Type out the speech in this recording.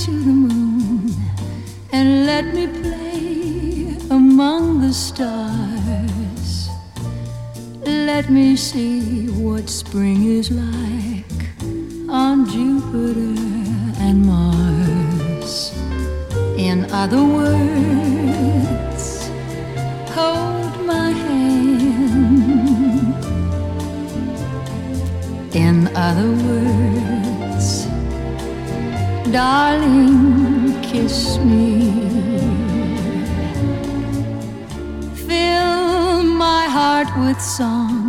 to the moon and let me play among the stars. Let me see what spring is like on Jupiter and Mars. In other words, hold my hand. In other words, darling, kiss me. Fill my heart with song